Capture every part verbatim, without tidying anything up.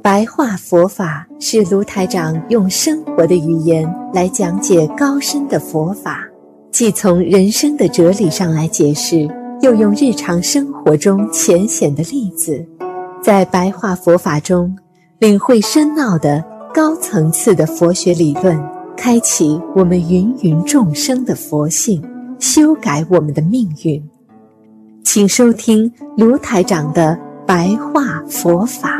白话佛法是卢台长用生活的语言来讲解高深的佛法，既从人生的哲理上来解释，又用日常生活中浅显的例子，在白话佛法中领会深奥的高层次的佛学理论，开启我们芸芸众生的佛性，修改我们的命运。请收听卢台长的白话佛法。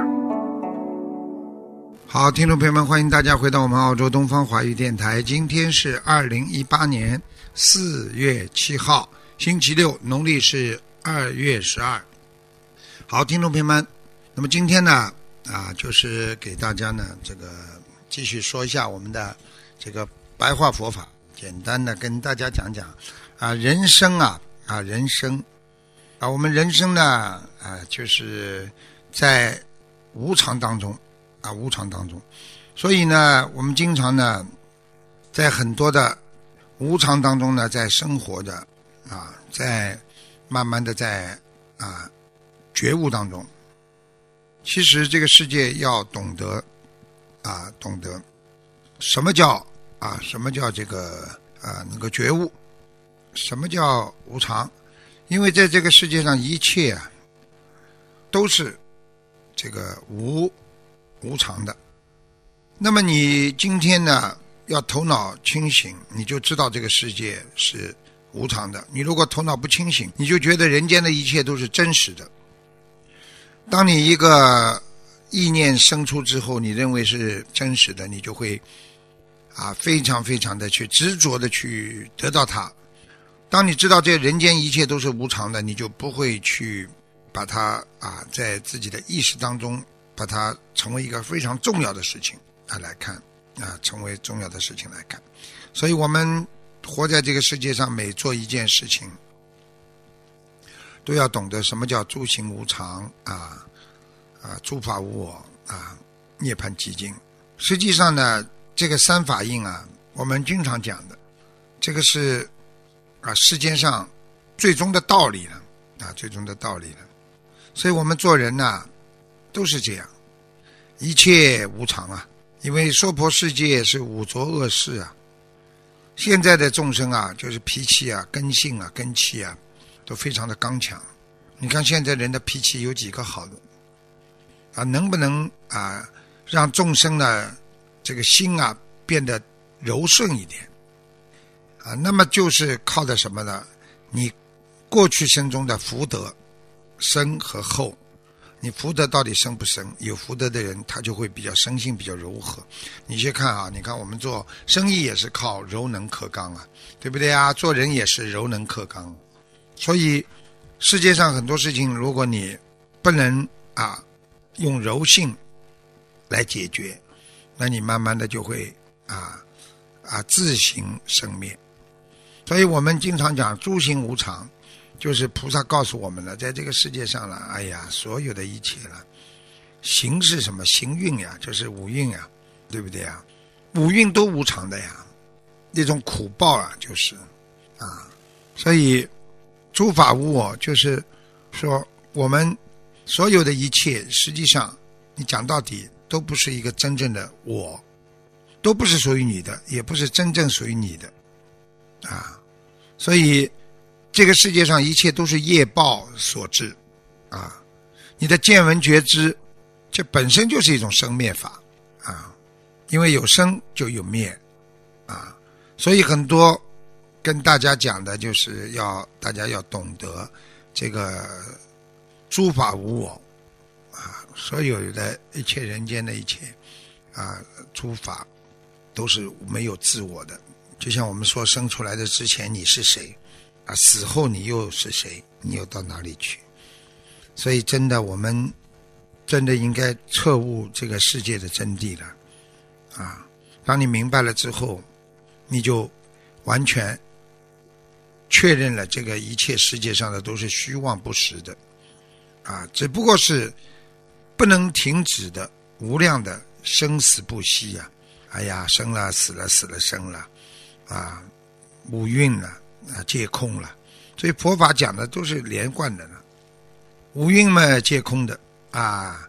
好，听众朋友们，欢迎大家回到我们澳洲东方华语电台。今天是二零一八年四月七号，星期六，农历是二月十二。好，听众朋友们，那么今天呢，啊，就是给大家呢，这个继续说一下我们的这个白话佛法，简单的跟大家讲讲啊，人生啊啊，人生啊，我们人生呢啊，就是在无常当中。啊，无常当中，所以呢，我们经常呢，在很多的无常当中呢，在生活的啊，在慢慢的在啊觉悟当中。其实这个世界要懂得啊，懂得什么叫啊，什么叫这个啊那个觉悟，什么叫无常？因为在这个世界上一切啊，都是这个无。无常的。那么你今天呢，要头脑清醒，你就知道这个世界是无常的。你如果头脑不清醒，你就觉得人间的一切都是真实的。当你一个意念生出之后，你认为是真实的，你就会啊非常非常的去执着的去得到它。当你知道这人间一切都是无常的，你就不会去把它啊在自己的意识当中把它成为一个非常重要的事情啊来看啊，成为重要的事情来看。所以我们活在这个世界上，每做一件事情都要懂得什么叫诸行无常啊啊，诸法无我啊，涅槃寂静。实际上呢，这个三法印啊，我们经常讲的，这个是啊世间上最终的道理了啊，最终的道理了。所以我们做人呢，都是这样，一切无常啊，因为娑婆世界是五浊恶世啊。现在的众生啊，就是脾气啊、根性啊、根气啊，都非常的刚强。你看现在人的脾气有几个好的啊？能不能啊让众生呢这个心啊变得柔顺一点啊？那么就是靠的什么呢？你过去生中的福德生和厚。你福德到底深不深？有福德的人他就会比较生性比较柔和。你去看啊，你看我们做生意也是靠柔能克刚啊，对不对啊？做人也是柔能克刚。所以世界上很多事情，如果你不能啊用柔性来解决，那你慢慢的就会啊啊自行生灭。所以我们经常讲诸行无常，就是菩萨告诉我们了，在这个世界上了，哎呀，所有的一切了，行是什么？行运呀，就是五蕴呀，对不对呀？五蕴都无常的呀，那种苦报啊，就是啊，所以诸法无我，就是说我们所有的一切，实际上你讲到底都不是一个真正的我，都不是属于你的，也不是真正属于你的啊，所以这个世界上一切都是业报所致啊，你的见闻觉知这本身就是一种生灭法啊，因为有生就有灭啊，所以很多跟大家讲的就是要大家要懂得这个诸法无我啊，所有的一切人间的一切啊诸法都是没有自我的。就像我们说生出来的之前你是谁啊，死后你又是谁？你又到哪里去？所以真的，我们真的应该彻悟这个世界的真谛了啊！当你明白了之后，你就完全确认了这个一切世界上的都是虚妄不实的啊，只不过是不能停止的无量的生死不息呀、啊！哎呀，生了死了，死了生了啊，五蕴了啊，皆空了。所以佛法讲的都是连贯的呢。五蕴嘛皆空的啊，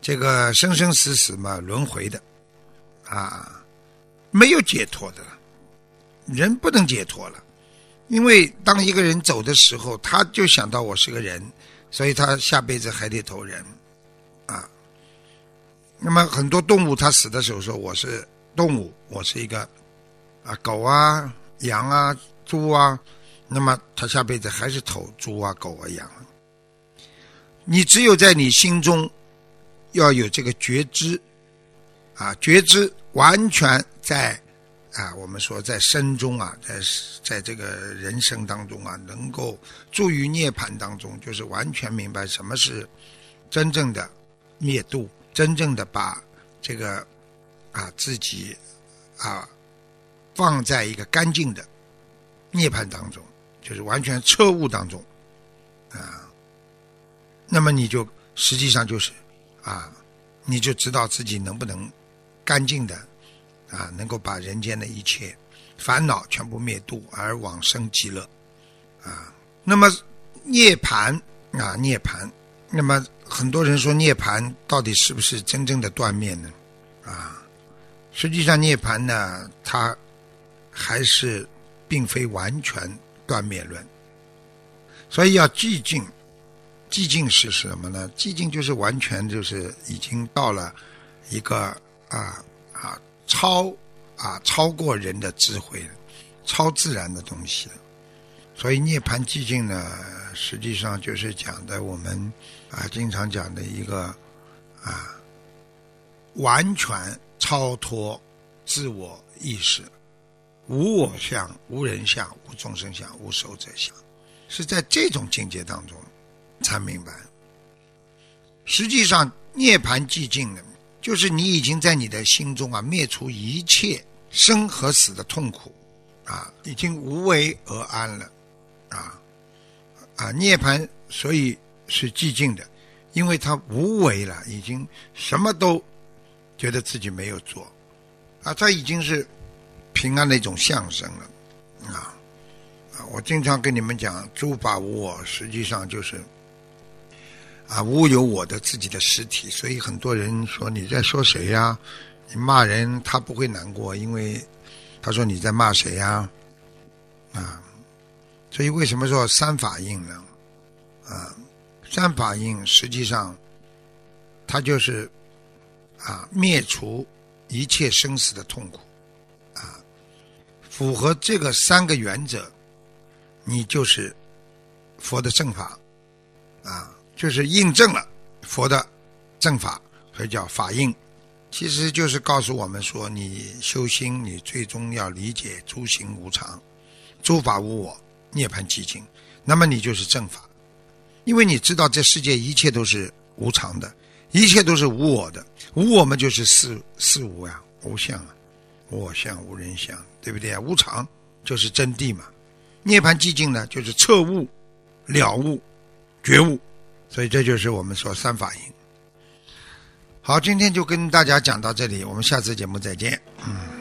这个生生死死嘛轮回的啊，没有解脱的了，人不能解脱了。因为当一个人走的时候，他就想到我是个人，所以他下辈子还得投人啊。那么很多动物他死的时候说我是动物，我是一个啊狗啊羊啊猪啊，那么他下辈子还是投猪啊狗啊羊啊。你只有在你心中要有这个觉知啊，觉知完全在啊，我们说在生中啊，在在这个人生当中啊，能够住于涅槃当中，就是完全明白什么是真正的灭度，真正的把这个啊自己啊放在一个干净的涅槃当中，就是完全彻悟当中啊，那么你就实际上就是啊，你就知道自己能不能干净的啊，能够把人间的一切烦恼全部灭度而往生极乐啊。那么涅槃啊，涅槃，那么很多人说涅槃到底是不是真正的断灭呢？啊，实际上涅槃呢，它还是并非完全断灭论，所以要寂静。寂静是什么呢？寂静就是完全就是已经到了一个啊啊超啊超过人的智慧，超自然的东西。所以涅槃寂静呢，实际上就是讲的我们啊经常讲的一个啊完全超脱自我意识，无我相、无人相、无众生相、无寿者相，是在这种境界当中才明白。实际上涅槃寂静呢，就是你已经在你的心中啊灭除一切生和死的痛苦啊，已经无为而安了啊啊！涅槃所以是寂静的，因为它无为了，已经什么都觉得自己没有做啊，它已经是平安的一种象征了啊啊！我经常跟你们讲，诸法无我，实际上就是啊，无有我的自己的实体。所以很多人说你在说谁呀？你骂人他不会难过，因为他说你在骂谁呀？啊，所以为什么说三法印呢？啊，三法印实际上它就是啊灭除一切生死的痛苦啊，符合这个三个原则，你就是佛的正法啊，就是印证了佛的正法，所以叫法印。其实就是告诉我们说，你修心，你最终要理解诸行无常，诸法无我，涅槃寂静，那么你就是正法。因为你知道这世界一切都是无常的，一切都是无我的，无我们就是四四无呀，无相啊，无我相，无人相，对不对啊？无常就是真谛嘛。涅槃寂静呢，就是彻悟、了悟、觉悟，所以这就是我们说三法印。好，今天就跟大家讲到这里，我们下次节目再见。嗯。